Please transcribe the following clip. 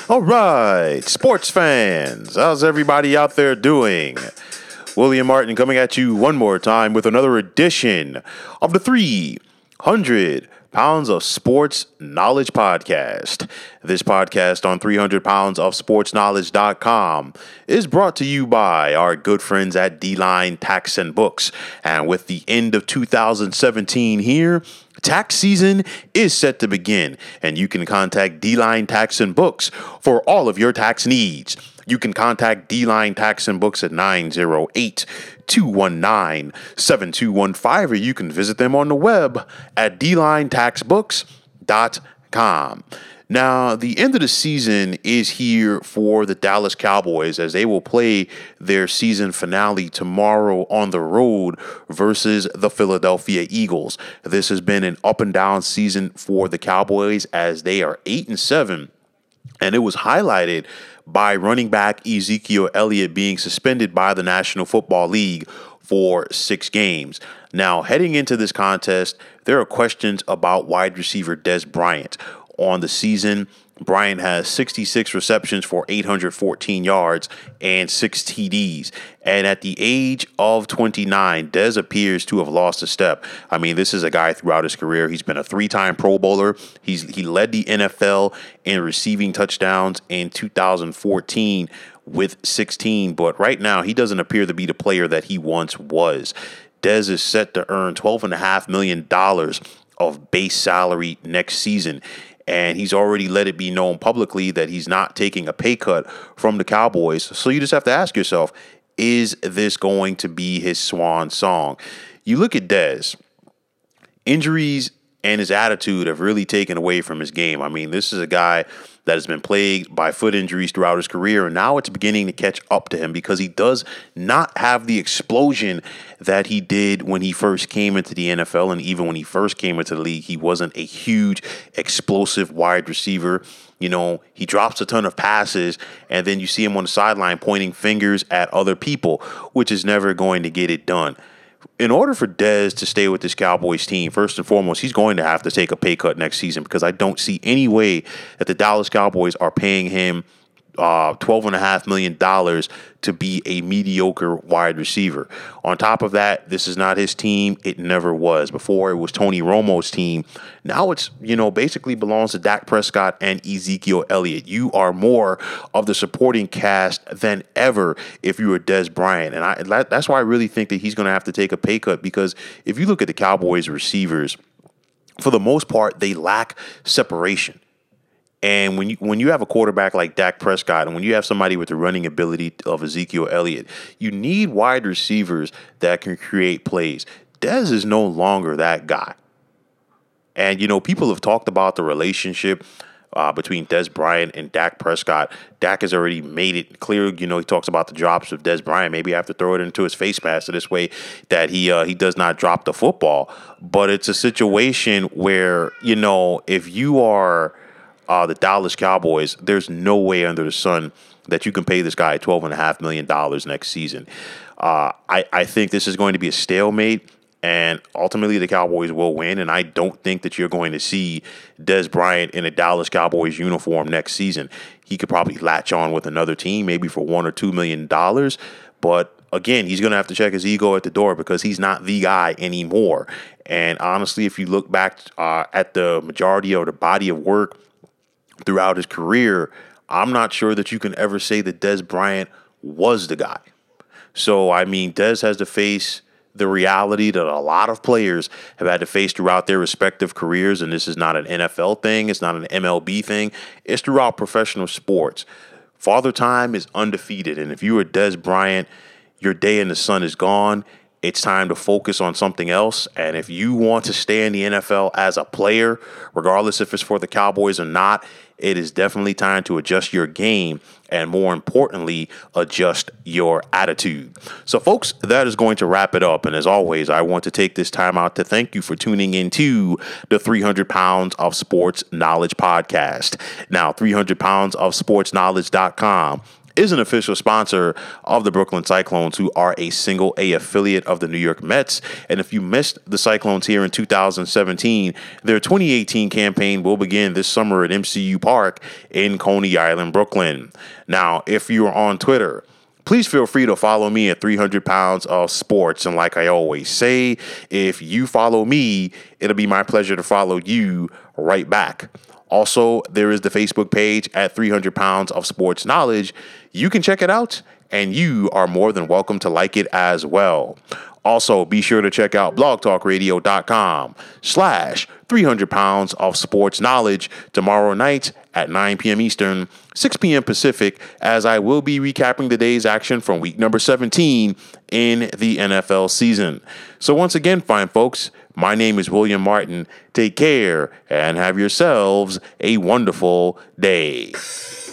All right, sports fans, how's everybody out there doing? William Martin coming at you one more time with another edition of the 300 Pounds of Sports Knowledge Podcast. This podcast on 300 Pounds of Sportsknowledge.com is brought to you by our good friends at D-Line Tax and Books. And with the end of 2017 here, tax season is set to begin, and you can contact D-Line Tax and Books for all of your tax needs. You can contact D-Line Tax and Books at 908-219-7215, or you can visit them on the web at dlinetaxbooks.com. Now, the end of the season is here for the Dallas Cowboys as they will play their season finale tomorrow on the road versus the Philadelphia Eagles. This has been an up and down season for the Cowboys as they are 8-7, and it was highlighted by running back Ezekiel Elliott being suspended by the National Football League for 6 games. Now, heading into this contest, there are questions about wide receiver Dez Bryant. On the season, Bryant has 66 receptions for 814 yards and 6 TDs. And at the age of 29, Dez appears to have lost a step. I mean, this is a guy throughout his career. He's been a 3-time Pro Bowler. He led the NFL in receiving touchdowns in 2014 with 16. But right now, he doesn't appear to be the player that he once was. Dez is set to earn $12.5 million of base salary next season. And he's already let it be known publicly that he's not taking a pay cut from the Cowboys. So you just have to ask yourself, is this going to be his swan song? You look at Dez. Injuries and his attitude have really taken away from his game. I mean, this is a guy that has been plagued by foot injuries throughout his career, and now it's beginning to catch up to him because he does not have the explosion that he did when he first came into the NFL. And even when he first came into the league, he wasn't a huge, explosive wide receiver. You know, he drops a ton of passes, and then you see him on the sideline pointing fingers at other people, which is never going to get it done. In order for Dez to stay with this Cowboys team, first and foremost, he's going to have to take a pay cut next season because I don't see any way that the Dallas Cowboys are paying him $12.5 million to be a mediocre wide receiver. On top of that, this is not his team. It never was. Before, it was Tony Romo's team. Now it's, basically belongs to Dak Prescott and Ezekiel Elliott. You are more of the supporting cast than ever if you were Dez Bryant. And that's why I really think that he's going to have to take a pay cut, because if you look at the Cowboys receivers, for the most part, they lack separation. And when you have a quarterback like Dak Prescott, and when you have somebody with the running ability of Ezekiel Elliott, you need wide receivers that can create plays. Dez is no longer that guy. And, people have talked about the relationship between Dez Bryant and Dak Prescott. Dak has already made it clear, he talks about the drops of Dez Bryant. Maybe I have to throw it into his face mask this way that he does not drop the football. But it's a situation where, if you are the Dallas Cowboys, there's no way under the sun that you can pay this guy $12.5 million next season. I think this is going to be a stalemate, and ultimately the Cowboys will win, and I don't think that you're going to see Dez Bryant in a Dallas Cowboys uniform next season. He could probably latch on with another team, maybe for $1 or $2 million, but again, he's going to have to check his ego at the door because he's not the guy anymore. And honestly, if you look back at the majority of the body of work throughout his career, I'm not sure that you can ever say that Dez Bryant was the guy. So, I mean, Dez has to face the reality that a lot of players have had to face throughout their respective careers, and this is not an NFL thing, it's not an MLB thing, it's throughout professional sports. Father Time is undefeated, and if you are Dez Bryant, your day in the sun is gone. It's time to focus on something else. And if you want to stay in the NFL as a player, regardless if it's for the Cowboys or not, it is definitely time to adjust your game and, more importantly, adjust your attitude. So, folks, that is going to wrap it up. And as always, I want to take this time out to thank you for tuning into the 300 Pounds of Sports Knowledge podcast. Now, 300 Pounds of Sports Knowledge.com is an official sponsor of the Brooklyn Cyclones, who are a single A affiliate of the New York Mets. And if you missed the Cyclones here in 2017, their 2018 campaign will begin this summer at MCU Park in Coney Island, Brooklyn. Now, if you're on Twitter, please feel free to follow me at 300 Pounds of Sports. And like I always say, if you follow me, it'll be my pleasure to follow you right back. Also, there is the Facebook page at 300 Pounds of Sports Knowledge. You can check it out, and you are more than welcome to like it as well. Also, be sure to check out blogtalkradio.com/300 Pounds of Sports Knowledge tomorrow night at 9 p.m. Eastern, 6 p.m. Pacific, as I will be recapping the day's action from week number 17 in the NFL season. So once again, fine folks, my name is William Martin. Take care and have yourselves a wonderful day.